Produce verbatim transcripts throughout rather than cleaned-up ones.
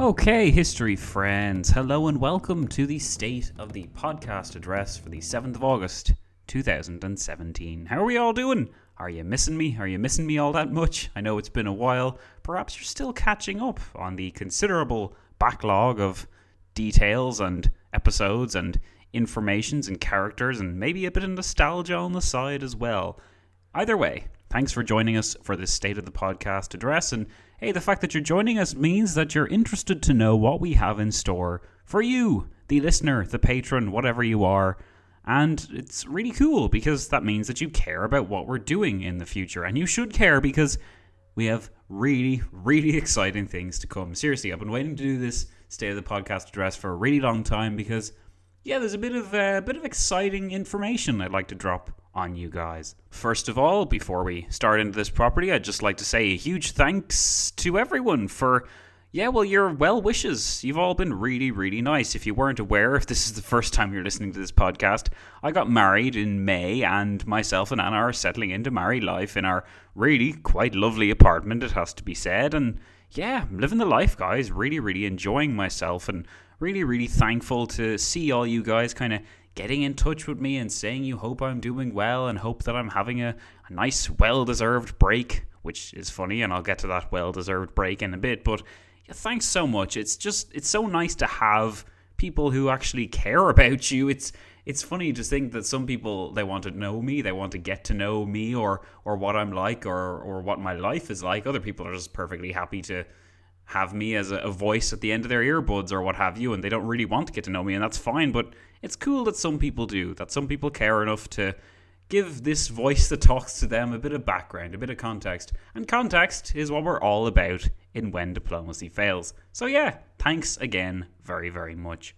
Okay, history friends, hello and welcome to the State of the Podcast address for the seventh of August, two thousand seventeen. How are we all doing? Are you missing me? Are you missing me all that much? I know it's been a while. Perhaps you're still catching up on the considerable backlog of details and episodes and informations and characters and maybe a bit of nostalgia on the side as well. Either way, thanks for joining us for this State of the Podcast address, and hey, the fact that you're joining us means that you're interested to know what we have in store for you, the listener, the patron, whatever you are. And it's really cool because that means that you care about what we're doing in the future. And you should care because we have really, really exciting things to come. Seriously, I've been waiting to do this State of the Podcast address for a really long time because, yeah, there's a bit of a uh, bit of exciting information I'd like to drop on you guys. First of all, before we start into this property, I'd just like to say a huge thanks to everyone for, yeah, well, your well wishes. You've all been really, really nice. If you weren't aware, if this is the first time you're listening to this podcast, I got married in May, and myself and Anna are settling into married life in our really quite lovely apartment, it has to be said. And yeah, I'm living the life, guys. Really, really enjoying myself, and really, really thankful to see all you guys kind of getting in touch with me and saying you hope I'm doing well and hope that I'm having a, a nice, well-deserved break, which is funny, and I'll get to that well-deserved break in a bit. But yeah, thanks so much. It's just, it's so nice to have people who actually care about you. It's it's funny to think that some people, they want to know me, they want to get to know me or or what I'm like or or what my life is like. Other people are just perfectly happy to have me as a, a voice at the end of their earbuds or what have you, and they don't really want to get to know me, and that's fine. But it's cool that some people do, that some people care enough to give this voice that talks to them a bit of background, a bit of context. And context is what we're all about in When Diplomacy Fails. So yeah, thanks again very, very much.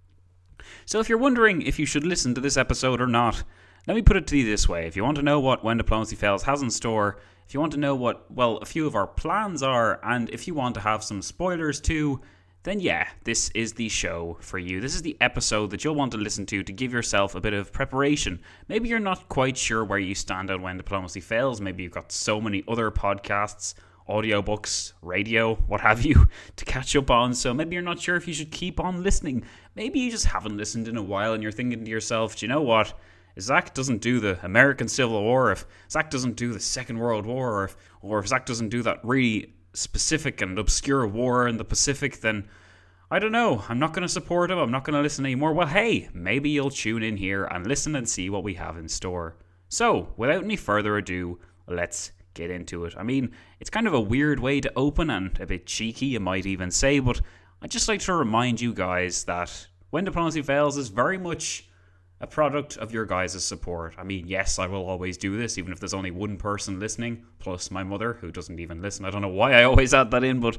So if you're wondering if you should listen to this episode or not, let me put it to you this way. If you want to know what When Diplomacy Fails has in store, if you want to know what, well, a few of our plans are, and if you want to have some spoilers too, then yeah, this is the show for you. This is the episode that you'll want to listen to to give yourself a bit of preparation. Maybe you're not quite sure where you stand on When Diplomacy Fails. Maybe you've got so many other podcasts, audiobooks, radio, what have you, to catch up on. So maybe you're not sure if you should keep on listening. Maybe you just haven't listened in a while and you're thinking to yourself, do you know what? If Zach doesn't do the American Civil War, if Zach doesn't do the Second World War, or if, or if Zach doesn't do that really specific and obscure war in the Pacific, then I don't know, I'm not going to support him, I'm not going to listen anymore. Well, hey, maybe you'll tune in here and listen and see what we have in store. So, without any further ado, let's get into it. I mean, it's kind of a weird way to open and a bit cheeky, you might even say, but I'd just like to remind you guys that When Diplomacy Fails is very much a product of your guys' support. I mean, yes, I will always do this, even if there's only one person listening, plus my mother, who doesn't even listen. I don't know why I always add that in, but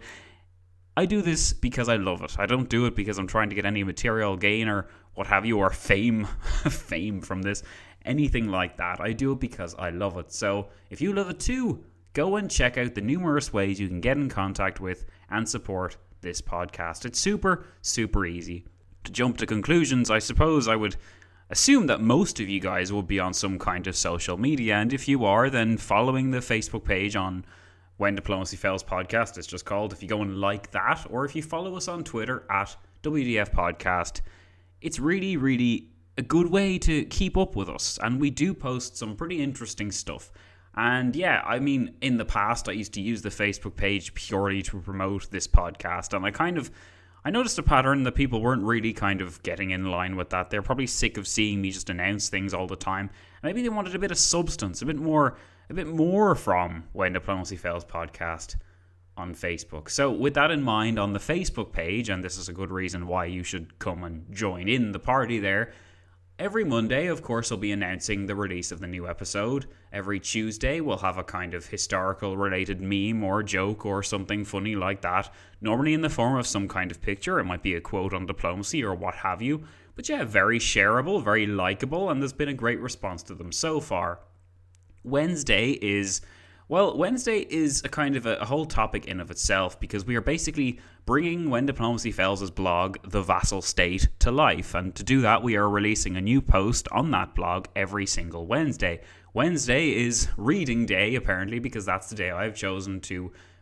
I do this because I love it. I don't do it because I'm trying to get any material gain or what have you, or fame, fame from this, anything like that. I do it because I love it. So if you love it too, go and check out the numerous ways you can get in contact with and support this podcast. It's super, super easy. To jump to conclusions, I suppose I would assume that most of you guys will be on some kind of social media, and if you are, then following the Facebook page on When Diplomacy Fails Podcast, it's just called, if you go and like that, or if you follow us on Twitter at W D F Podcast, it's really, really a good way to keep up with us, and we do post some pretty interesting stuff. And yeah, I mean, in the past, I used to use the Facebook page purely to promote this podcast, and I kind of I noticed a pattern that people weren't really kind of getting in line with that. They're probably sick of seeing me just announce things all the time. Maybe they wanted a bit of substance, a bit more, a bit more from When Diplomacy Fails podcast on Facebook. So with that in mind, on the Facebook page, and this is a good reason why you should come and join in the party there, every Monday, of course, I'll be announcing the release of the new episode. Every Tuesday, we'll have a kind of historical-related meme or joke or something funny like that, normally in the form of some kind of picture. It might be a quote on diplomacy or what have you. But yeah, very shareable, very likable, and there's been a great response to them so far. Wednesday is... Well, Wednesday is a kind of a, a whole topic in of itself, because we are basically bringing When Diplomacy Fails' blog, The Vassal State, to life. And to do that, we are releasing a new post on that blog every single Wednesday. Wednesday is reading day, apparently, because that's the day I've chosen to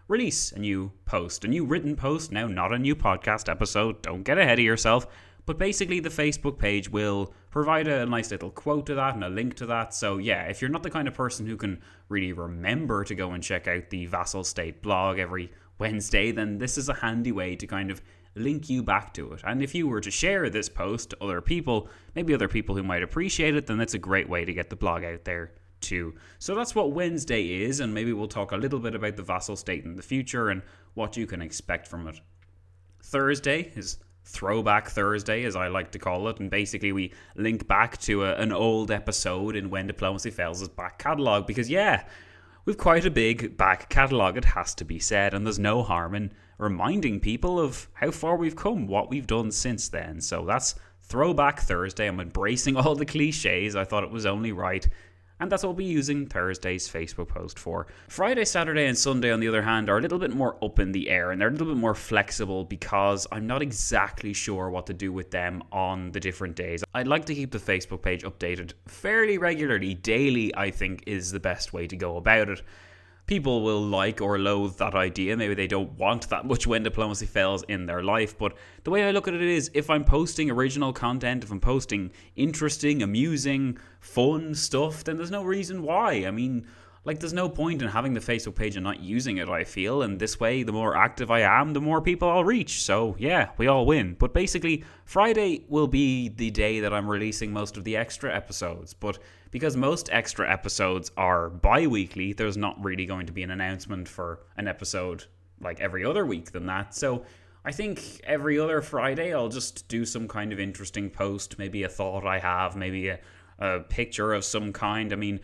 release a new post, a new written post. Now, not a new podcast episode, don't get ahead of yourself. But basically, the Facebook page will provide a nice little quote to that and a link to that. So yeah, if you're not the kind of person who can really remember to go and check out the Vassal State blog every Wednesday, then this is a handy way to kind of link you back to it. And if you were to share this post to other people, maybe other people who might appreciate it, then that's a great way to get the blog out there too. So that's what Wednesday is, and maybe we'll talk a little bit about the Vassal State in the future and what you can expect from it. Thursday is Throwback Thursday, as I like to call it, and basically we link back to a, an old episode in When Diplomacy Fails' back catalogue, because yeah, we've quite a big back catalogue, it has to be said, and there's no harm in reminding people of how far we've come, what we've done since then. So that's Throwback Thursday. I'm embracing all the cliches, I thought it was only right. And that's what we'll be using Thursday's Facebook post for. Friday, Saturday, and Sunday, on the other hand, are a little bit more up in the air, and they're a little bit more flexible because I'm not exactly sure what to do with them on the different days. I'd like to keep the Facebook page updated fairly regularly. Daily, I think, is the best way to go about it. People will like or loathe that idea. Maybe they don't want that much When Diplomacy Fails in their life. But the way I look at it is, if I'm posting original content, if I'm posting interesting, amusing, fun stuff, then there's no reason why. I mean, like, there's no point in having the Facebook page and not using it, I feel. And this way, the more active I am, the more people I'll reach. So yeah, we all win. But basically, Friday will be the day that I'm releasing most of the extra episodes. But because most extra episodes are bi-weekly, there's not really going to be an announcement for an episode like every other week than that. So I think every other Friday I'll just do some kind of interesting post, maybe a thought I have, maybe a, a picture of some kind. I mean,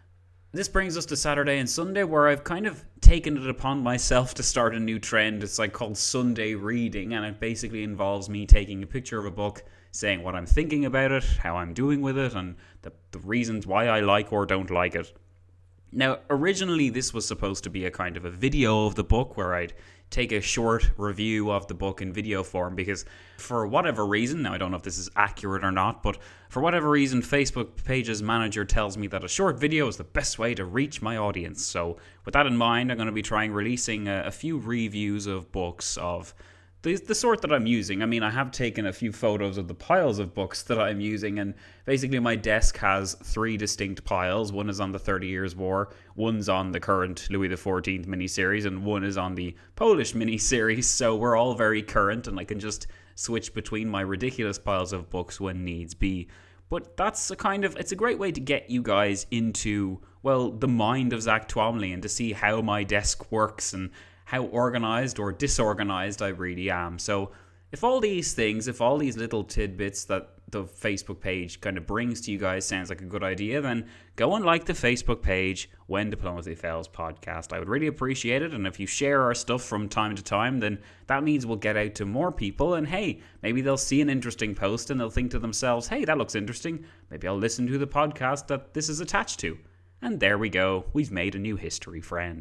this brings us to Saturday and Sunday, where I've kind of taken it upon myself to start a new trend. It's like called Sunday reading, and it basically involves me taking a picture of a book, saying what I'm thinking about it, how I'm doing with it, and the, the reasons why I like or don't like it. Now, originally this was supposed to be a kind of a video of the book where I'd take a short review of the book in video form, because for whatever reason, now I don't know if this is accurate or not, but for whatever reason, Facebook page's manager tells me that a short video is the best way to reach my audience. So with that in mind, I'm going to be trying releasing a, a few reviews of books of The, the sort that I'm using. I mean, I have taken a few photos of the piles of books that I'm using, and basically my desk has three distinct piles. One is on the Thirty Years' War, one's on the current Louis the fourteenth miniseries, and one is on the Polish miniseries, so we're all very current, and I can just switch between my ridiculous piles of books when needs be. But that's a kind of, it's a great way to get you guys into, well, the mind of Zach Twomley, and to see how my desk works and how organised or disorganised I really am. So if all these things, if all these little tidbits that the Facebook page kind of brings to you guys sounds like a good idea, then go and like the Facebook page, When Diplomacy Fails podcast. I would really appreciate it, and if you share our stuff from time to time, then that means we'll get out to more people, and hey, maybe they'll see an interesting post and they'll think to themselves, hey, that looks interesting, maybe I'll listen to the podcast that this is attached to. And there we go, we've made a new history friend.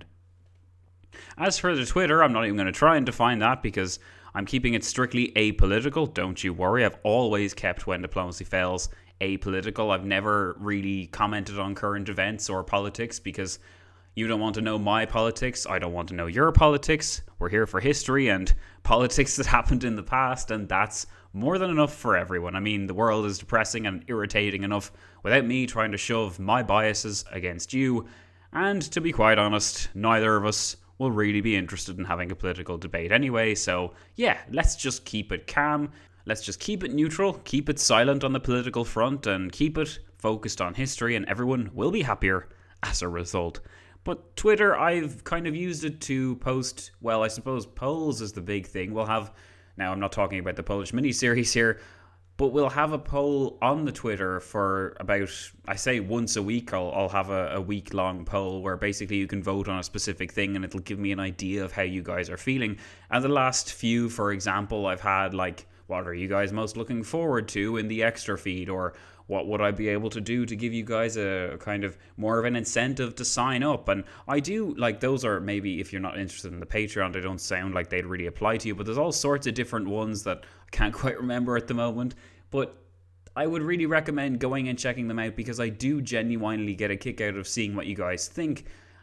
As for the Twitter, I'm not even going to try and define that because I'm keeping it strictly apolitical. Don't you worry. I've always kept When Diplomacy Fails apolitical. I've never really commented on current events or politics because you don't want to know my politics. I don't want to know your politics. We're here for history and politics that happened in the past, and that's more than enough for everyone. I mean, the world is depressing and irritating enough without me trying to shove my biases against you. And to be quite honest, neither of us will really be interested in having a political debate anyway, so yeah, let's just keep it calm, let's just keep it neutral, keep it silent on the political front, and keep it focused on history, and everyone will be happier as a result. But Twitter, I've kind of used it to post, well, I suppose polls is the big thing. We'll have, now I'm not talking about the Polish miniseries here, but we'll have a poll on the Twitter for about, I say once a week, I'll, I'll have a, a week-long poll where basically you can vote on a specific thing and it'll give me an idea of how you guys are feeling. And the last few, for example, I've had like, what are you guys most looking forward to in the extra feed? Or what would I be able to do to give you guys a kind of more of an incentive to sign up? And I do, like, those are maybe, if you're not interested in the Patreon, they don't sound like they'd really apply to you, but there's all sorts of different ones that I can't quite remember at the moment. But I would really recommend going and checking them out because I do genuinely get a kick out of seeing what you guys think.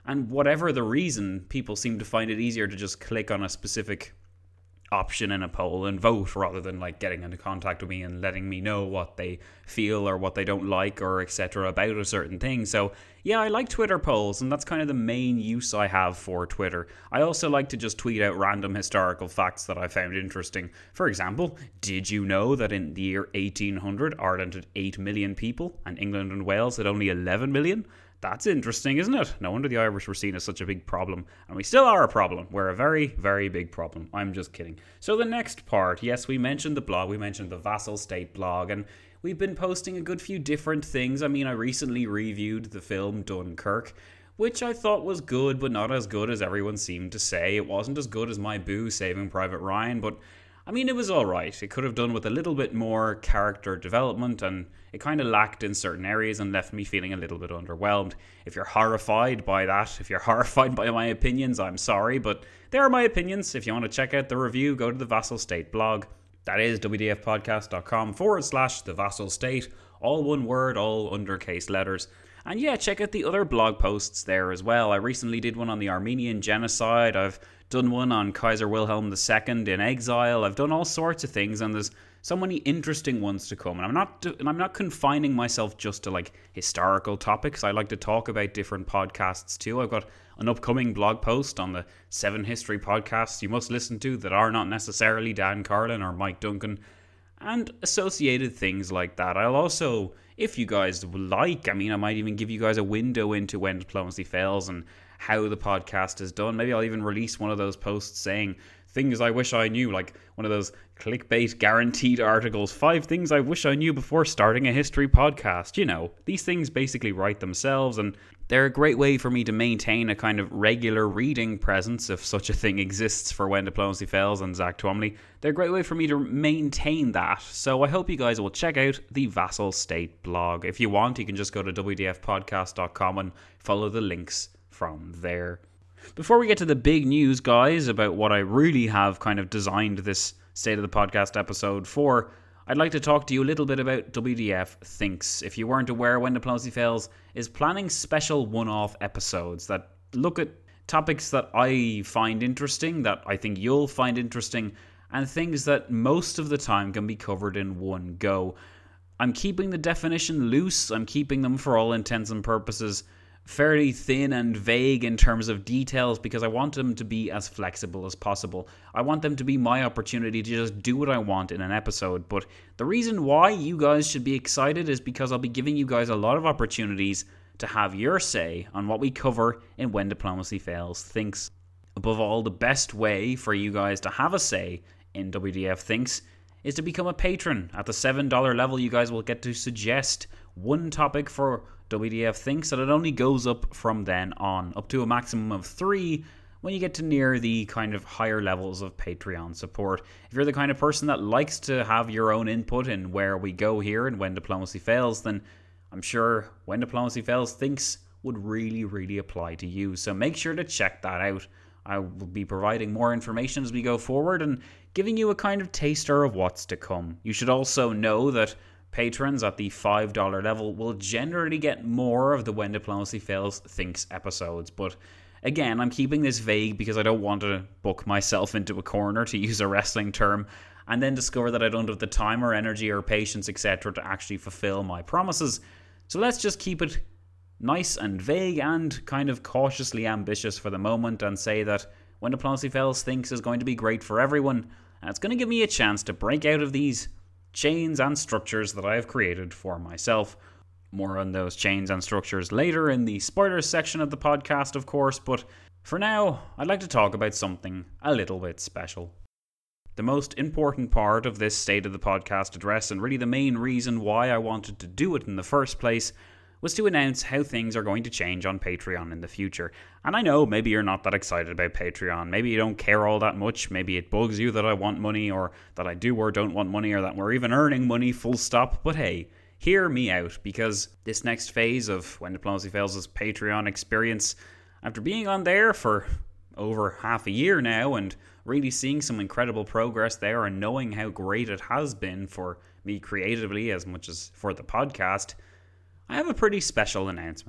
And whatever the reason, people seem to find it easier to just click on a specific option in a poll and vote rather than like getting into contact with me and letting me know what they feel or what they don't like or et cetera about a certain thing. So yeah, I like Twitter polls, and that's kind of the main use I have for Twitter. I also like to just tweet out random historical facts that I found interesting. For example, did you know that in the year eighteen hundred, Ireland had eight million people and England and Wales had only eleven million? That's interesting, isn't it? No wonder the Irish were seen as such a big problem. And we still are a problem. We're a very, very big problem. I'm just kidding. So the next part, yes, we mentioned the blog. We mentioned the Vassal State blog. And we've been posting a good few different things. I mean, I recently reviewed the film Dunkirk, which I thought was good, but not as good as everyone seemed to say. It wasn't as good as my boo Saving Private Ryan, but I mean, it was alright. It could have done with a little bit more character development, and it kind of lacked in certain areas and left me feeling a little bit underwhelmed. If you're horrified by that, if you're horrified by my opinions, I'm sorry, but they are my opinions. If you want to check out the review, go to the Vassal State blog. That is wdfpodcast.com forward slash the Vassal State. All one word, all undercase letters. And yeah, check out the other blog posts there as well. I recently did one on the Armenian genocide. I've done one on Kaiser Wilhelm the Second in exile. I've done all sorts of things, and there's so many interesting ones to come. And I'm not and I'm not confining myself just to like historical topics. I like to talk about different podcasts too. I've got an upcoming blog post on the seven history podcasts you must listen to that are not necessarily Dan Carlin or Mike Duncan, and associated things like that. I'll also, if you guys like, I mean, I might even give you guys a window into When Diplomacy Fails and how the podcast is done. Maybe I'll even release one of those posts saying things I wish I knew, like one of those clickbait guaranteed articles, five things I wish I knew before starting a history podcast. You know, these things basically write themselves, and they're a great way for me to maintain a kind of regular reading presence, if such a thing exists for When Diplomacy Fails and Zach Twomley. They're a great way for me to maintain that. So I hope you guys will check out the Vassal State blog. If you want, you can just go to w d f podcast dot com and follow the links from there. Before we get to the big news, guys, about what I really have kind of designed this State of the Podcast episode for, I'd like to talk to you a little bit about W D F Thinks. If you weren't aware, When Diplomacy Fails is planning special one-off episodes that look at topics that I find interesting, that I think you'll find interesting, and things that most of the time can be covered in one go. I'm keeping the definition loose. I'm keeping them, for all intents and purposes, fairly thin and vague in terms of details, because I want them to be as flexible as possible. I want them to be my opportunity to just do what I want in an episode. But the reason why you guys should be excited is because I'll be giving you guys a lot of opportunities to have your say on what we cover in When Diplomacy Fails Thinks. Above all, the best way for you guys to have a say in W D F Thinks is to become a patron. At the seven dollars level, you guys will get to suggest one topic for W D F Thinks, and it only goes up from then on, up to a maximum of three when you get to near the kind of higher levels of Patreon support. If you're the kind of person that likes to have your own input in where we go here and When Diplomacy Fails, then I'm sure When Diplomacy Fails Thinks would really, really apply to you. So make sure to check that out. I will be providing more information as we go forward and giving you a kind of taster of what's to come. You should also know that patrons at the five dollars level will generally get more of the When Diplomacy Fails Thinks episodes. But again, I'm keeping this vague because I don't want to book myself into a corner, to use a wrestling term, and then discover that I don't have the time or energy or patience, et cetera to actually fulfill my promises. So let's just keep it nice and vague and kind of cautiously ambitious for the moment and say that When Diplomacy Fails Thinks is going to be great for everyone, and it's going to give me a chance to break out of these chains and structures that I have created for myself. More on those chains and structures later in the spoilers section of the podcast, of course, but for now, I'd like to talk about something a little bit special. The most important part of this State of the Podcast address, and really the main reason why I wanted to do it in the first place, was to announce how things are going to change on Patreon in the future. And I know maybe you're not that excited about Patreon. Maybe you don't care all that much. Maybe it bugs you that I want money, or that I do or don't want money, or that we're even earning money, full stop. But hey, hear me out, because this next phase of When Diplomacy Fails' Patreon experience, after being on there for over half a year now and really seeing some incredible progress there and knowing how great it has been for me creatively as much as for the podcast, I have a pretty special announcement.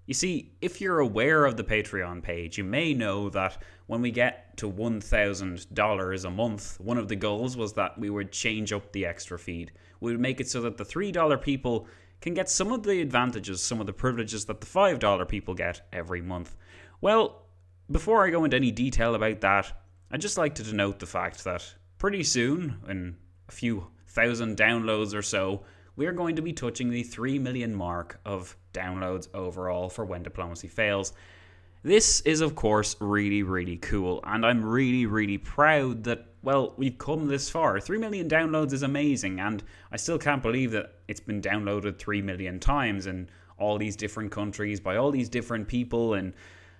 You see, if you're aware of the Patreon page, you may know that when we get to one thousand dollars a month, one of the goals was that we would change up the extra feed. We would make it so that the three dollars people can get some of the advantages, some of the privileges that the five dollars people get every month. Well, before I go into any detail about that, I'd just like to denote the fact that pretty soon, in a few thousand downloads or so, we are going to be touching the three million mark of downloads overall for When Diplomacy Fails. This is, of course, really, really cool, and I'm really, really proud that, well, we've come this far. three million downloads is amazing, and I still can't believe that it's been downloaded three million times in all these different countries by all these different people, and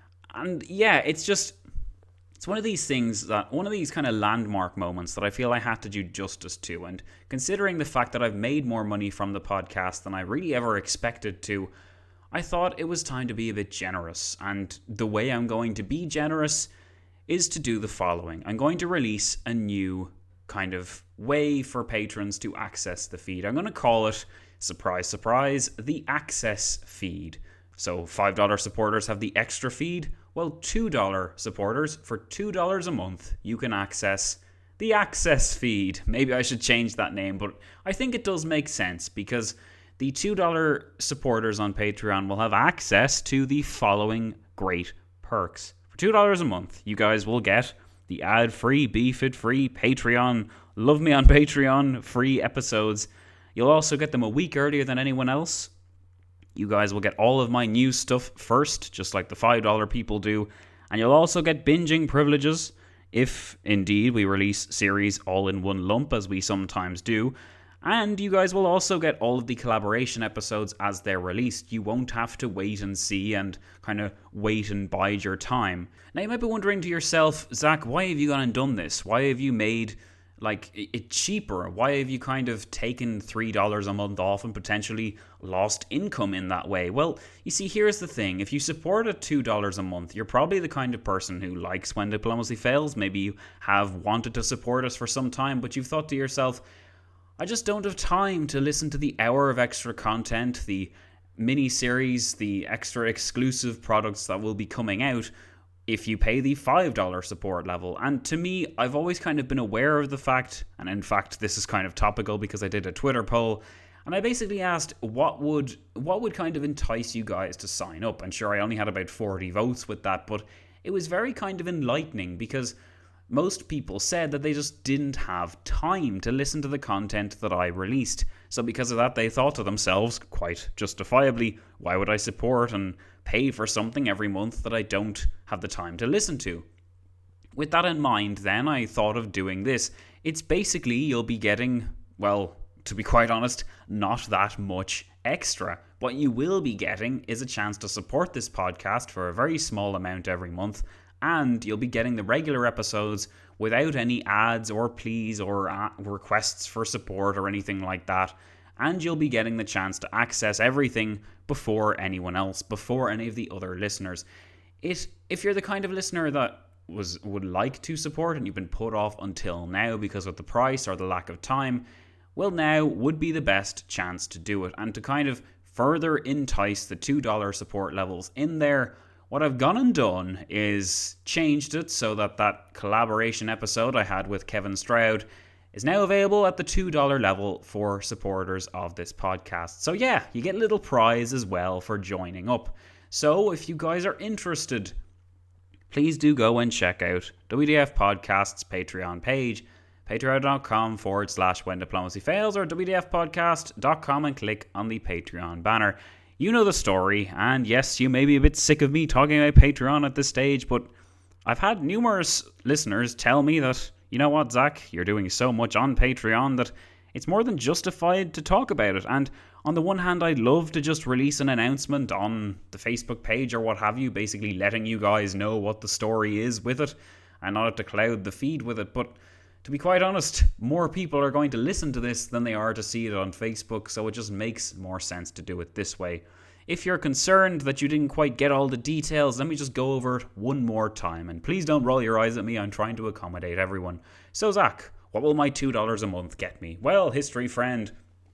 and yeah, it's just, it's one of these things that, one of these kind of landmark moments that I feel I had to do justice to. And considering the fact that I've made more money from the podcast than I really ever expected to, I thought it was time to be a bit generous. And the way I'm going to be generous is to do the following. I'm going to release a new kind of way for patrons to access the feed. I'm going to call it, surprise, surprise, the Access Feed. So five dollars supporters have the extra feed. Well, two dollars supporters, for two dollars a month, you can access the Access Feed. Maybe I should change that name, but I think it does make sense because the two dollars supporters on Patreon will have access to the following great perks. For two dollars a month, you guys will get the ad-free, BeFit-free, Patreon, Love Me on Patreon, free episodes. You'll also get them a week earlier than anyone else. You guys will get all of my new stuff first, just like the five dollars people do. And you'll also get binging privileges, if indeed we release series all in one lump, as we sometimes do. And you guys will also get all of the collaboration episodes as they're released. You won't have to wait and see and kind of wait and bide your time. Now you might be wondering to yourself, Zach, why have you gone and done this? Why have you made like it cheaper? Why have you kind of taken three dollars a month off and potentially lost income in that way? Well, you see, here's the thing. If you support at two dollars a month, you're probably the kind of person who likes When Diplomacy Fails. Maybe you have wanted to support us for some time, but you've thought to yourself, I just don't have time to listen to the hour of extra content, the mini-series, the extra exclusive products that will be coming out if you pay the five dollars support level. And to me, I've always kind of been aware of the fact, and in fact this is kind of topical because I did a Twitter poll, and I basically asked what would what would kind of entice you guys to sign up. And sure, I only had about forty votes with that, but it was very kind of enlightening because most people said that they just didn't have time to listen to the content that I released. So because of that, they thought to themselves, quite justifiably, why would I support and pay for something every month that I don't have the time to listen to? With that in mind, then, I thought of doing this. It's basically, you'll be getting, well, to be quite honest, not that much extra. What you will be getting is a chance to support this podcast for a very small amount every month, and you'll be getting the regular episodes without any ads or pleas or uh, requests for support or anything like that. And you'll be getting the chance to access everything before anyone else, before any of the other listeners. It, if you're the kind of listener that was would like to support and you've been put off until now because of the price or the lack of time, well, now would be the best chance to do it. And to kind of further entice the two dollars support levels in there, what I've gone and done is changed it so that that collaboration episode I had with Kevin Stroud is now available at the two dollars level for supporters of this podcast. So yeah, you get a little prize as well for joining up. So if you guys are interested, please do go and check out W D F Podcast's Patreon page, patreon.com forward slash When Diplomacy Fails, or W D F podcast dot com, and click on the Patreon banner. You know the story, and yes, you may be a bit sick of me talking about Patreon at this stage, but I've had numerous listeners tell me that, you know what, Zach, you're doing so much on Patreon that it's more than justified to talk about it. And on the one hand, I'd love to just release an announcement on the Facebook page or what have you, basically letting you guys know what the story is with it, and not to cloud the feed with it. But to be quite honest, more people are going to listen to this than they are to see it on Facebook, so it just makes more sense to do it this way. If you're concerned that you didn't quite get all the details, let me just go over it one more time. And please don't roll your eyes at me, I'm trying to accommodate everyone. So Zach, what will my two dollars a month get me? Well, history friend,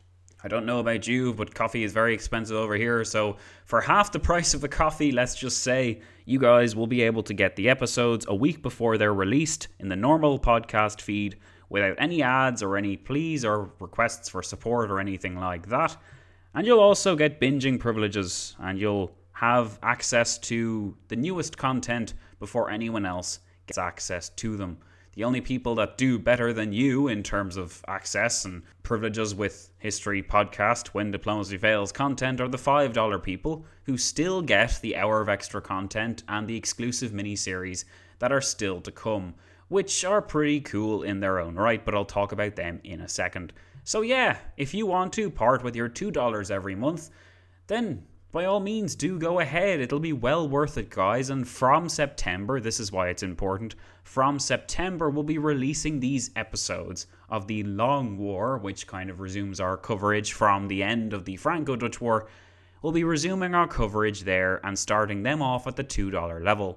I don't know about you, but coffee is very expensive over here. So for half the price of the coffee, let's just say you guys will be able to get the episodes a week before they're released in the normal podcast feed without any ads or any pleas or requests for support or anything like that. And you'll also get binging privileges, and you'll have access to the newest content before anyone else gets access to them. The only people that do better than you in terms of access and privileges with History Podcast When Diplomacy Fails content are the five dollar people who still get the hour of extra content and the exclusive mini-series that are still to come, which are pretty cool in their own right, but I'll talk about them in a second. So yeah, if you want to part with your two dollars every month, then by all means do go ahead. It'll be well worth it, guys. And from September, this is why it's important, from September we'll be releasing these episodes of the Long War, which kind of resumes our coverage from the end of the Franco-Dutch War. We'll be resuming our coverage there and starting them off at the two dollar level.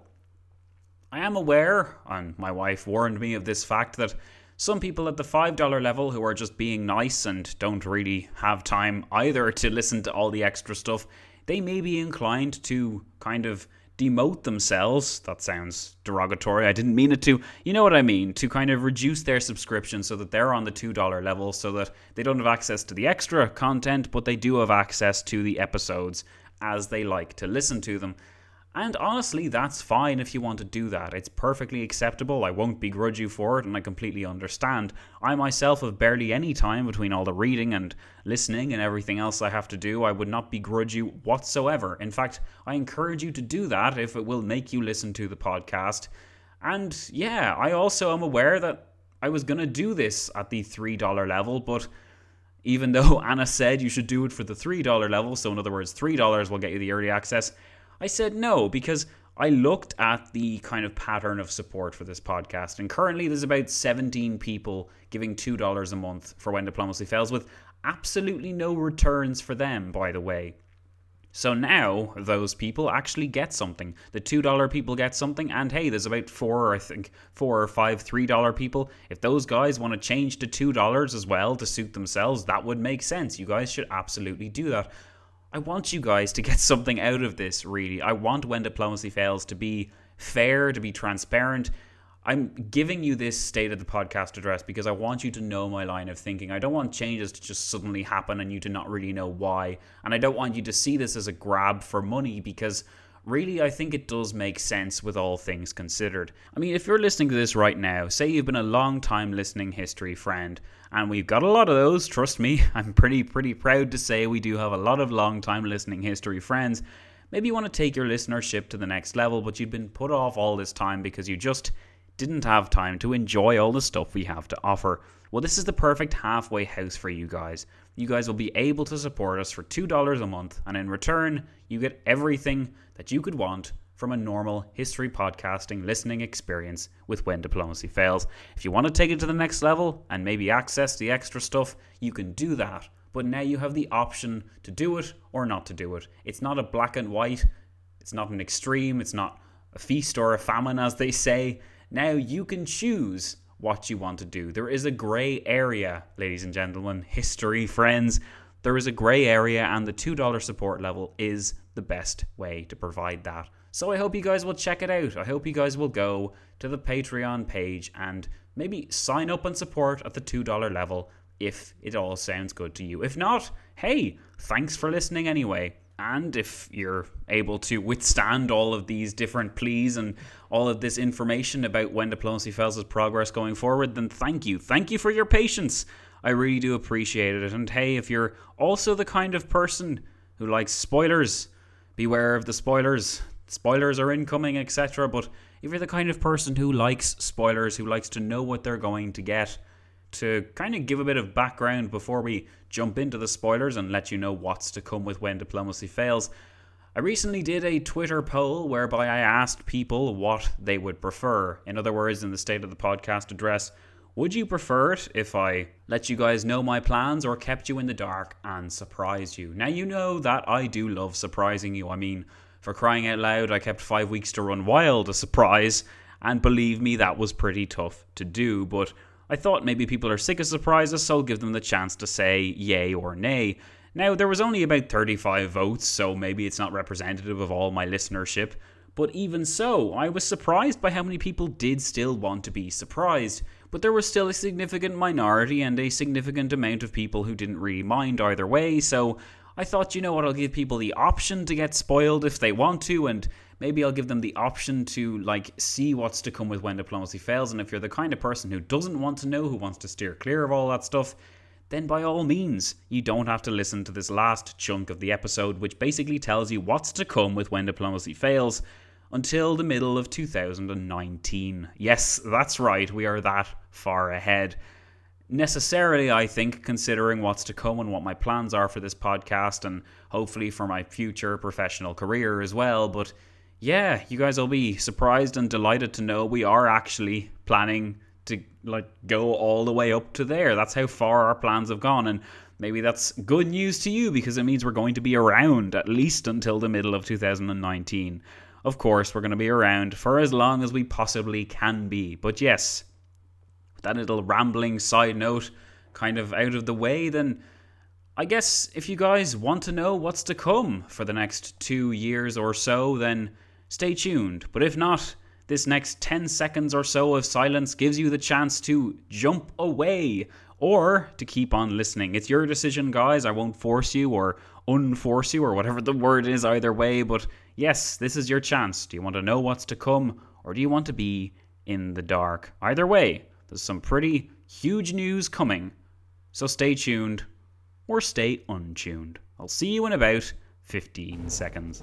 I am aware, and my wife warned me of this fact, that some people at the five dollar level who are just being nice and don't really have time either to listen to all the extra stuff, they may be inclined to kind of demote themselves. That sounds derogatory. I didn't mean it to. You know what I mean? To kind of reduce their subscription so that they're on the two dollar level, so that they don't have access to the extra content, but they do have access to the episodes as they like to listen to them. And honestly, that's fine if you want to do that. It's perfectly acceptable. I won't begrudge you for it, and I completely understand. I myself have barely any time between all the reading and listening and everything else I have to do. I would not begrudge you whatsoever. In fact, I encourage you to do that if it will make you listen to the podcast. And yeah, I also am aware that I was going to do this at the three dollar level, but even though Anna said you should do it for the three dollar level, so in other words, three dollars will get you the early access, I said no, because I looked at the kind of pattern of support for this podcast, and currently there's about seventeen people giving two dollars a month for When Diplomacy Fails, with absolutely no returns for them, by the way. So now those people actually get something. The two dollar people get something, and hey, there's about four, I think, four or five three dollar people. If those guys want to change to two dollars as well to suit themselves, that would make sense. You guys should absolutely do that. I want you guys to get something out of this, really. I want When Diplomacy Fails to be fair, to be transparent. I'm giving you this state of the podcast address because I want you to know my line of thinking. I don't want changes to just suddenly happen and you to not really know why. And I don't want you to see this as a grab for money, because really, I think it does make sense with all things considered. I mean, if you're listening to this right now, say you've been a long time listening history friend, and we've got a lot of those, trust me. I'm pretty, pretty proud to say we do have a lot of long time listening history friends. Maybe you want to take your listenership to the next level, but you've been put off all this time because you just didn't have time to enjoy all the stuff we have to offer. Well, this is the perfect halfway house for you guys. You guys will be able to support us for two dollars a month, and in return, you get everything that you could want from a normal history podcasting listening experience with When Diplomacy Fails. If you want to take it to the next level and maybe access the extra stuff, you can do that. But now you have the option to do it or not to do it. It's not a black and white. It's not an extreme. It's not a feast or a famine, as they say. Now you can choose what you want to do. There is a grey area, ladies and gentlemen, history friends. There is a grey area, and the two dollar support level is the best way to provide that. So I hope you guys will check it out. I hope you guys will go to the Patreon page and maybe sign up and support at the two dollar level if it all sounds good to you. If not, hey, thanks for listening anyway. And if you're able to withstand all of these different pleas and all of this information about When Diplomacy Fails' progress going forward, then thank you. Thank you for your patience. I really do appreciate it. And hey, if you're also the kind of person who likes spoilers, beware of the spoilers. Spoilers are incoming, et cetera. But if you're the kind of person who likes spoilers, who likes to know what they're going to get, to kind of give a bit of background before we jump into the spoilers and let you know what's to come with When Diplomacy Fails, I recently did a Twitter poll whereby I asked people what they would prefer. In other words, in the state of the podcast address, would you prefer it if I let you guys know my plans or kept you in the dark and surprised you? Now, you know that I do love surprising you. I mean, for crying out loud, I kept Five Weeks to Run Wild a surprise, and believe me, that was pretty tough to do. But I thought maybe people are sick of surprises, so I'll give them the chance to say yay or nay. Now, there was only about thirty-five votes, so maybe it's not representative of all my listenership, but even so, I was surprised by how many people did still want to be surprised. But there was still a significant minority and a significant amount of people who didn't really mind either way, so I thought, you know what, I'll give people the option to get spoiled if they want to, and maybe I'll give them the option to, like, see what's to come with When Diplomacy Fails. And if you're the kind of person who doesn't want to know, who wants to steer clear of all that stuff, then by all means, you don't have to listen to this last chunk of the episode, which basically tells you what's to come with When Diplomacy Fails until the middle of two thousand nineteen. Yes, that's right, we are that far ahead. Necessarily, I think, considering what's to come and what my plans are for this podcast and hopefully for my future professional career as well. But yeah, you guys will be surprised and delighted to know we are actually planning to like go all the way up to there. That's how far our plans have gone, and maybe that's good news to you because it means we're going to be around at least until the middle of two thousand nineteen. Of course, we're going to be around for as long as we possibly can be. But yes, that little rambling side note kind of out of the way, then I guess if you guys want to know what's to come for the next two years or so, then stay tuned. But if not, this next ten seconds or so of silence gives you the chance to jump away or to keep on listening. It's your decision, guys. I won't force you or unforce you or whatever the word is either way. But yes, this is your chance. Do you want to know what's to come or do you want to be in the dark? Either way, there's some pretty huge news coming, so stay tuned or stay untuned. I'll see you in about fifteen seconds.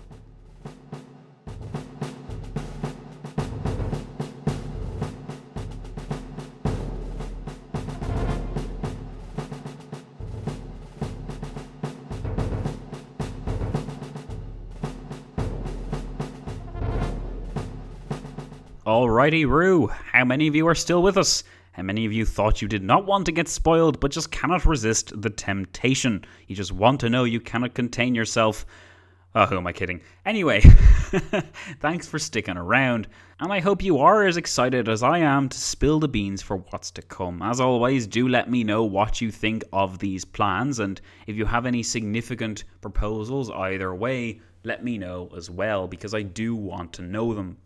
Alrighty, Roo, how many of you are still with us? How many of you thought you did not want to get spoiled but just cannot resist the temptation? You just want to know, you cannot contain yourself. Oh, who am I kidding? Anyway, thanks for sticking around, and I hope you are as excited as I am to spill the beans for what's to come. As always, do let me know what you think of these plans, and if you have any significant proposals either way, let me know as well, because I do want to know them.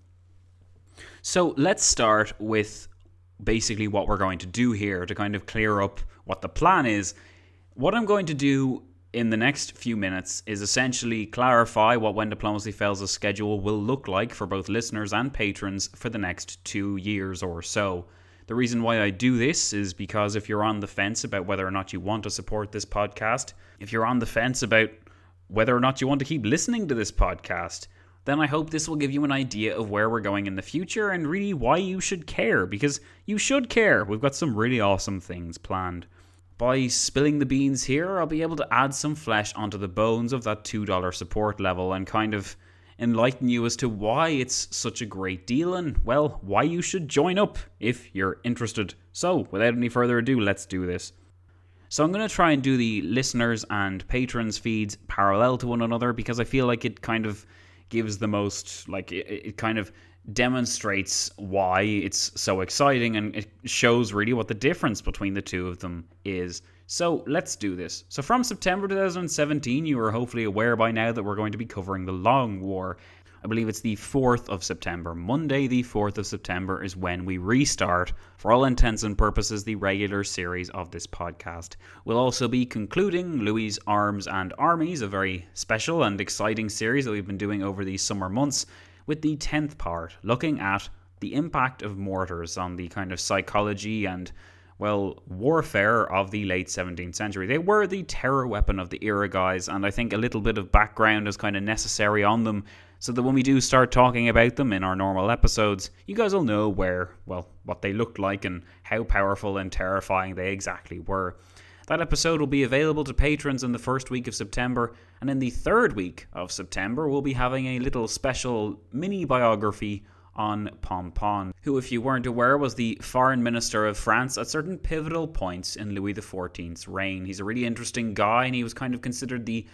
So let's start with basically what we're going to do here to kind of clear up what the plan is. What I'm going to do in the next few minutes is essentially clarify what When Diplomacy Fails' schedule will look like for both listeners and patrons for the next two years or so. The reason why I do this is because if you're on the fence about whether or not you want to support this podcast, if you're on the fence about whether or not you want to keep listening to this podcast, then I hope this will give you an idea of where we're going in the future and really why you should care, because you should care. We've got some really awesome things planned. By spilling the beans here, I'll be able to add some flesh onto the bones of that two dollars support level and kind of enlighten you as to why it's such a great deal and, well, why you should join up if you're interested. So, without any further ado, let's do this. So I'm going to try and do the listeners and patrons feeds parallel to one another because I feel like it kind of gives the most, like, it, it kind of demonstrates why it's so exciting and it shows really what the difference between the two of them is. So let's do this. So from September twenty seventeen, you are hopefully aware by now that we're going to be covering the Long War. I believe it's the fourth of September. Monday the fourth of September is when we restart, for all intents and purposes, the regular series of this podcast. We'll also be concluding Louis' Arms and Armies, a very special and exciting series that we've been doing over these summer months, with the tenth part, looking at the impact of mortars on the kind of psychology and, well, warfare of the late seventeenth century. They were the terror weapon of the era, guys, and I think a little bit of background is kind of necessary on them, so that when we do start talking about them in our normal episodes, you guys will know where, well, what they looked like and how powerful and terrifying they exactly were. That episode will be available to patrons in the first week of September, and in the third week of September, we'll be having a little special mini biography on Pompon, who, if you weren't aware, was the foreign minister of France at certain pivotal points in Louis the fourteenth's reign. He's a really interesting guy, and he was kind of considered the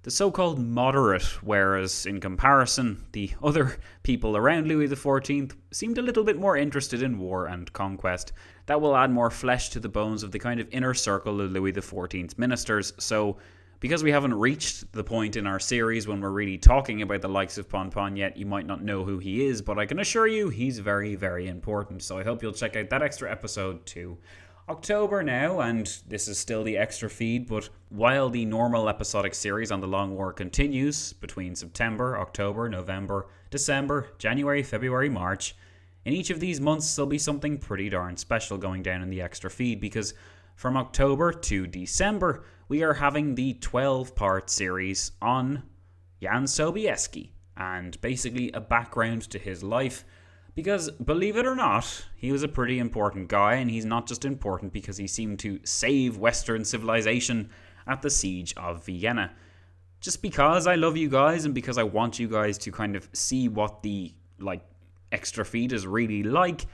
the so-called moderate, whereas in comparison, the other people around Louis the fourteenth seemed a little bit more interested in war and conquest. That will add more flesh to the bones of the kind of inner circle of Louis the fourteenth's ministers. So, because we haven't reached the point in our series when we're really talking about the likes of Pon-Pon yet, you might not know who he is, but I can assure you he's very, very important. So I hope you'll check out that extra episode too. October now, and this is still the extra feed, but while the normal episodic series on the Long War continues between September, October, November, December, January, February, March, in each of these months there'll be something pretty darn special going down in the extra feed, because from October to December we are having the twelve-part series on Jan Sobieski, and basically a background to his life. Because, believe it or not, he was a pretty important guy, and he's not just important because he seemed to save Western civilization at the Siege of Vienna. Just because I love you guys, and because I want you guys to kind of see what the, like, extra feed is really like,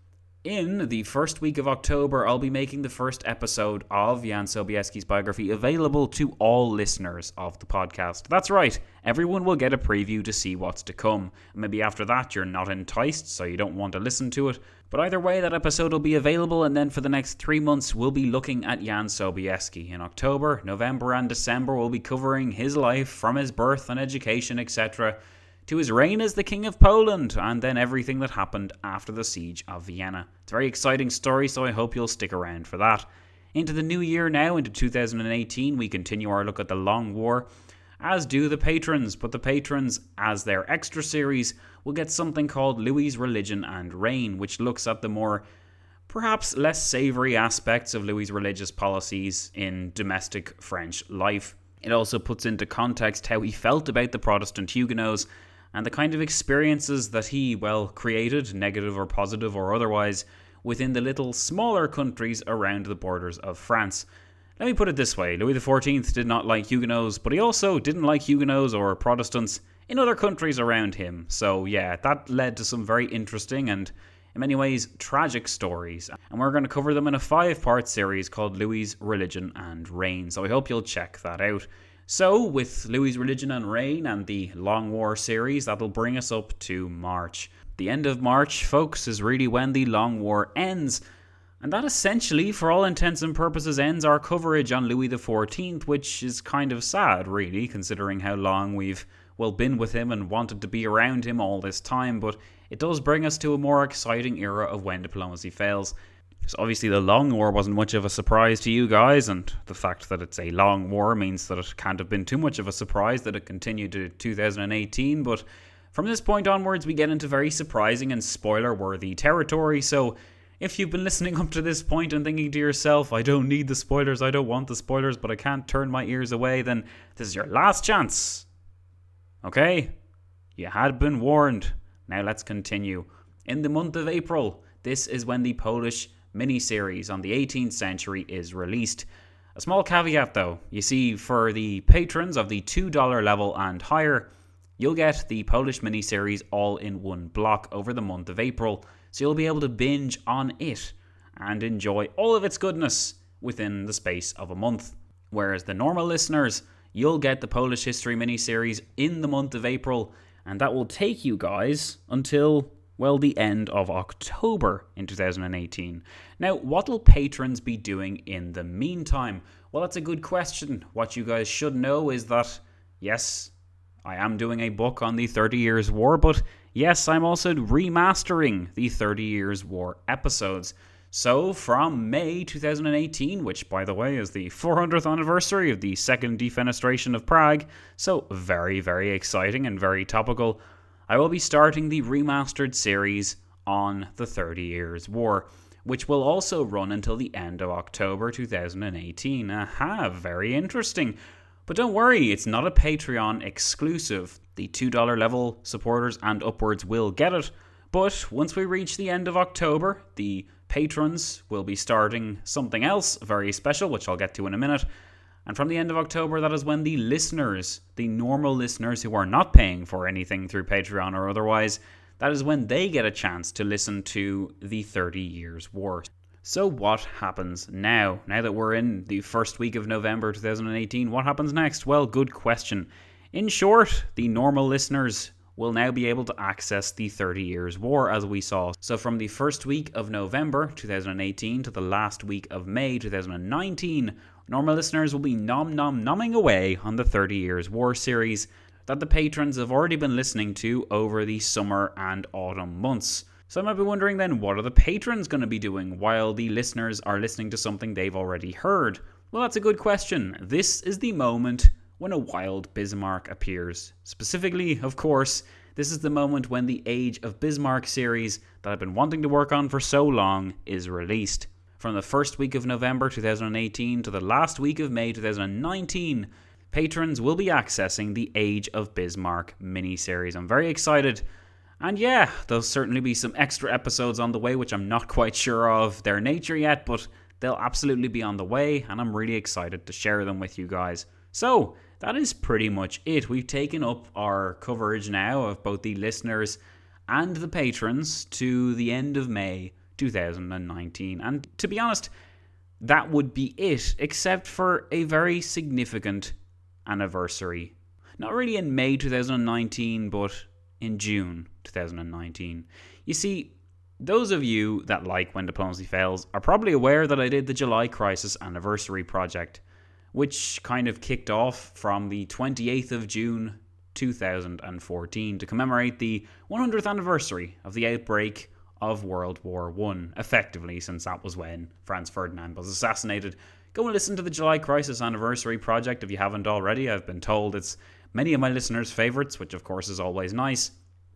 in the first week of October, I'll be making the first episode of Jan Sobieski's biography available to all listeners of the podcast. That's right, everyone will get a preview to see what's to come. Maybe after that you're not enticed, so you don't want to listen to it. But either way, that episode will be available, and then for the next three months, we'll be looking at Jan Sobieski. In October, November, and December, we'll be covering his life from his birth and education, et cetera, to his reign as the King of Poland, and then everything that happened after the Siege of Vienna. It's a very exciting story, so I hope you'll stick around for that. Into the new year now, into two thousand eighteen, we continue our look at the Long War, as do the patrons, but the patrons, as their extra series, will get something called Louis's Religion and Reign, which looks at the more, perhaps less savoury aspects of Louis's religious policies in domestic French life. It also puts into context how he felt about the Protestant Huguenots, and the kind of experiences that he, well, created, negative or positive or otherwise, within the little smaller countries around the borders of France. Let me put it this way, Louis the fourteenth did not like Huguenots, but he also didn't like Huguenots or Protestants in other countries around him. So yeah, that led to some very interesting and, in many ways, tragic stories. And we're going to cover them in a five-part series called Louis's Religion and Reign. So I hope you'll check that out. So, with Louis's Religion and Reign and the Long War series, that'll bring us up to March. The end of March, folks, is really when the Long War ends. And that essentially, for all intents and purposes, ends our coverage on Louis the fourteenth, which is kind of sad, really, considering how long we've, well, been with him and wanted to be around him all this time. But it does bring us to a more exciting era of when diplomacy fails. So obviously the Long War wasn't much of a surprise to you guys, and the fact that it's a long war means that it can't have been too much of a surprise that it continued to two thousand eighteen, but from this point onwards we get into very surprising and spoiler-worthy territory, so if you've been listening up to this point and thinking to yourself, I don't need the spoilers, I don't want the spoilers, but I can't turn my ears away, then this is your last chance. Okay? You had been warned. Now let's continue. In the month of April, this is when the Polish miniseries on the eighteenth century is released. A small caveat though, you see, for the patrons of the two dollars level and higher, you'll get the Polish miniseries all in one block over the month of April, so you'll be able to binge on it and enjoy all of its goodness within the space of a month. Whereas the normal listeners, you'll get the Polish history miniseries in the month of April, and that will take you guys until, well, the end of October in two thousand eighteen. Now, what will patrons be doing in the meantime? Well, that's a good question. What you guys should know is that, yes, I am doing a book on the Thirty Years' War, but yes, I'm also remastering the Thirty Years' War episodes. So, from May twenty eighteen, which, by the way, is the four hundredth anniversary of the Second Defenestration of Prague, so very, very exciting and very topical, I will be starting the remastered series on the Thirty Years' War, which will also run until the end of October two thousand eighteen. Aha, very interesting. But don't worry, it's not a Patreon exclusive. The two dollars level supporters and upwards will get it. But once we reach the end of October, the patrons will be starting something else very special, which I'll get to in a minute. And from the end of October, that is when the listeners, the normal listeners who are not paying for anything through Patreon or otherwise, that is when they get a chance to listen to the Thirty Years' War. So what happens now? Now that we're in the first week of November twenty eighteen, what happens next? Well, good question. In short, the normal listeners will now be able to access the thirty Years' War, as we saw. So from the first week of November twenty eighteen to the last week of May twenty nineteen, normal listeners will be nom nom nomming away on the thirty Years' War series that the patrons have already been listening to over the summer and autumn months. So I might be wondering then, what are the patrons going to be doing while the listeners are listening to something they've already heard? Well, that's a good question. This is the moment when a wild Bismarck appears. Specifically, of course, this is the moment when the Age of Bismarck series that I've been wanting to work on for so long is released. From the first week of November twenty eighteen to the last week of May twenty nineteen, patrons will be accessing the Age of Bismarck mini-series. I'm very excited. And yeah, there'll certainly be some extra episodes on the way, which I'm not quite sure of their nature yet, but they'll absolutely be on the way, and I'm really excited to share them with you guys. So, that is pretty much it. We've taken up our coverage now of both the listeners and the patrons to the end of May twenty nineteen. And to be honest, that would be it, except for a very significant anniversary. Not really in May twenty nineteen, but in June twenty nineteen. You see, those of you that like When Diplomacy Fails are probably aware that I did the July Crisis Anniversary Project, which kind of kicked off from the twenty-eighth of June two thousand fourteen to commemorate the one hundredth anniversary of the outbreak of World War One, effectively, since that was when Franz Ferdinand was assassinated. Go and listen to the July Crisis Anniversary Project if you haven't already. I've been told it's many of my listeners' favourites, which of course is always nice.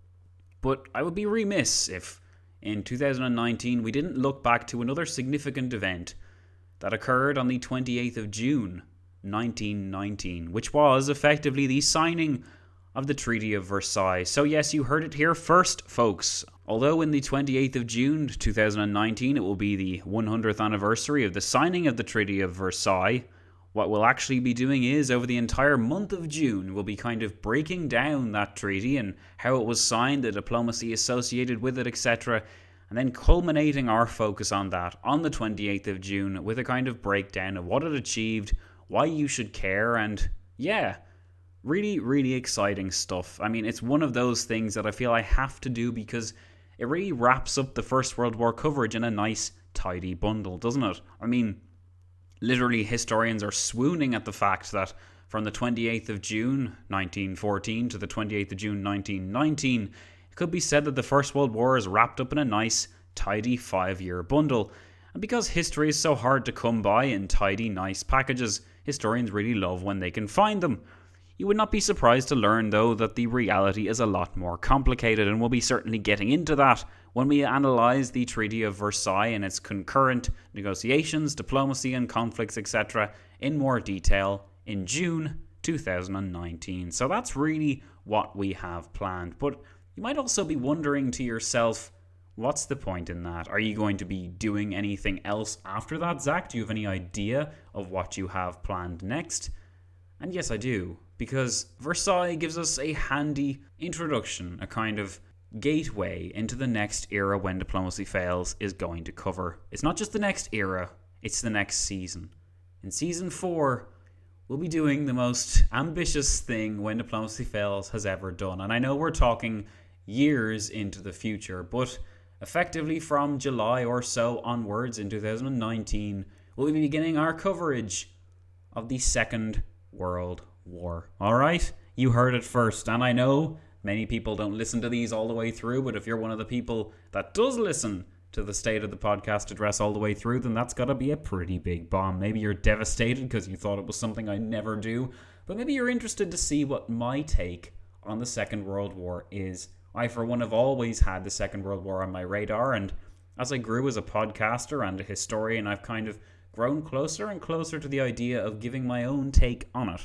But I would be remiss if, in two thousand nineteen, we didn't look back to another significant event that occurred on the twenty-eighth of June nineteen nineteen, which was effectively the signing of the Treaty of Versailles. So yes, you heard it here first, folks. Although in the twenty-eighth of June two thousand nineteen it will be the one hundredth anniversary of the signing of the Treaty of Versailles, what we'll actually be doing is, over the entire month of June, we'll be kind of breaking down that treaty and how it was signed, the diplomacy associated with it, et cetera, and then culminating our focus on that on the twenty-eighth of June with a kind of breakdown of what it achieved, why you should care, and yeah, really, really exciting stuff. I mean, it's one of those things that I feel I have to do because it really wraps up the First World War coverage in a nice, tidy bundle, doesn't it? I mean, literally, historians are swooning at the fact that from the twenty-eighth of June nineteen fourteen to the twenty-eighth of June nineteen nineteen, it could be said that the First World War is wrapped up in a nice, tidy five-year bundle. And because history is so hard to come by in tidy, nice packages, historians really love when they can find them. You would not be surprised to learn, though, that the reality is a lot more complicated, and we'll be certainly getting into that when we analyse the Treaty of Versailles and its concurrent negotiations, diplomacy and conflicts, et cetera in more detail in June two thousand nineteen. So that's really what we have planned. But you might also be wondering to yourself, what's the point in that? Are you going to be doing anything else after that, Zach? Do you have any idea of what you have planned next? And yes, I do. Because Versailles gives us a handy introduction, a kind of gateway into the next era When Diplomacy Fails is going to cover. It's not just the next era, it's the next season. In season four, we'll be doing the most ambitious thing When Diplomacy Fails has ever done. And I know we're talking years into the future, but effectively from July or so onwards in two thousand nineteen, we'll be beginning our coverage of the Second World War. Alright, you heard it first, and I know many people don't listen to these all the way through, but if you're one of the people that does listen to the State of the Podcast Address all the way through, then that's gotta be a pretty big bomb. Maybe you're devastated because you thought it was something I never do, but maybe you're interested to see what my take on the Second World War is. I, for one, have always had the Second World War on my radar, and as I grew as a podcaster and a historian, I've kind of grown closer and closer to the idea of giving my own take on it.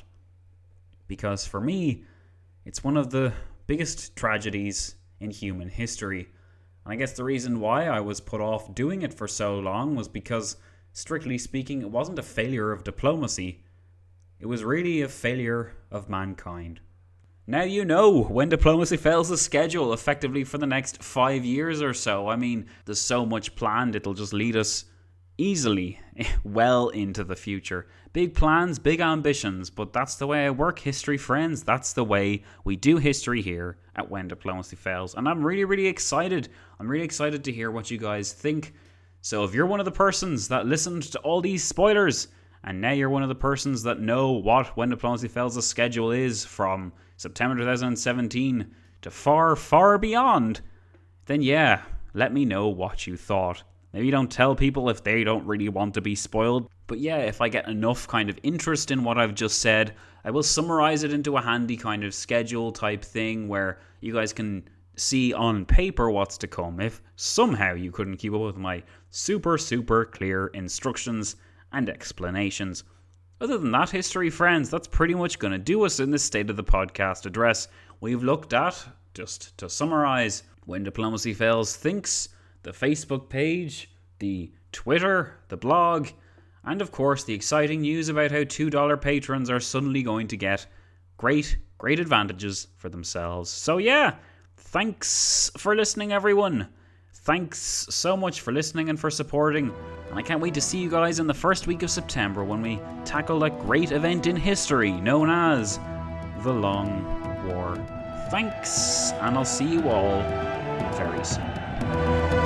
Because for me, it's one of the biggest tragedies in human history. And I guess the reason why I was put off doing it for so long was because, strictly speaking, it wasn't a failure of diplomacy. It was really a failure of mankind. Now you know When Diplomacy Fails the schedule effectively for the next five years or so. I mean, there's so much planned, it'll just lead us easily well into the future. Big plans, big ambitions, but that's the way I work, history friends. That's the way we do history here at When Diplomacy Fails. And I'm really, really excited. I'm really excited to hear what you guys think. So if you're one of the persons that listened to all these spoilers, and now you're one of the persons that know what When Diplomacy Fails' schedule is from September twenty seventeen to far, far beyond, then yeah, let me know what you thought. Maybe don't tell people if they don't really want to be spoiled. But yeah, if I get enough kind of interest in what I've just said, I will summarize it into a handy kind of schedule type thing where you guys can see on paper what's to come if somehow you couldn't keep up with my super, super clear instructions and explanations. Other than that, history friends, that's pretty much going to do us in this State of the Podcast address. We've looked at, just to summarize, When Diplomacy Fails thinks, the Facebook page, the Twitter, the blog, and of course the exciting news about how two dollar patrons are suddenly going to get great, great advantages for themselves. So yeah, thanks for listening everyone. Thanks so much for listening and for supporting. And I can't wait to see you guys in the first week of September when we tackle that great event in history known as the Long War. Thanks, and I'll see you all very soon.